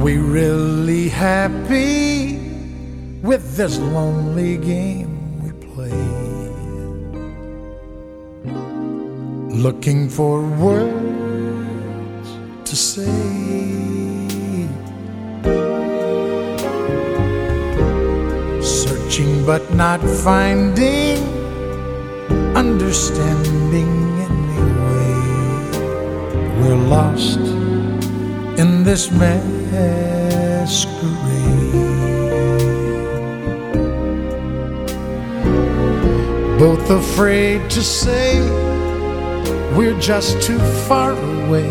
we really happy with this lonely game we play? Looking for words to say, searching but not finding understanding anyway. We're lost in this masquerade, both afraid to say we're just too far away,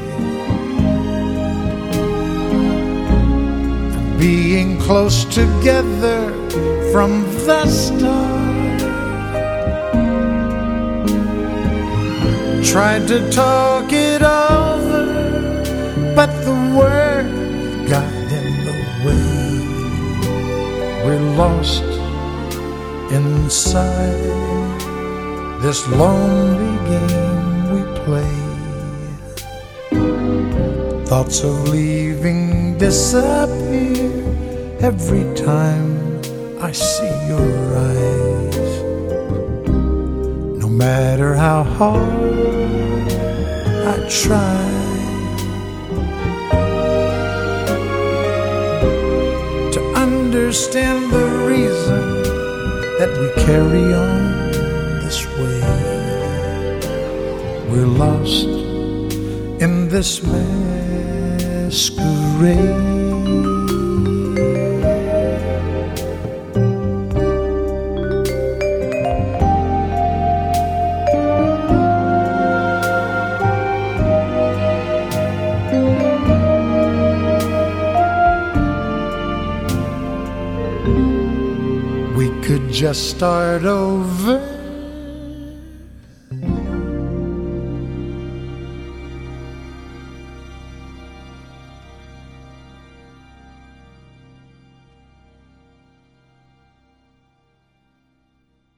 being close together from the start. Tried to talk it over, but the words got in the way. We're lost inside this lonely game we play. Thoughts of leaving disappear every time I see your eyes. No matter how hard I try to understand the reason that we carry on this way, we're lost in this masquerade. We could just start over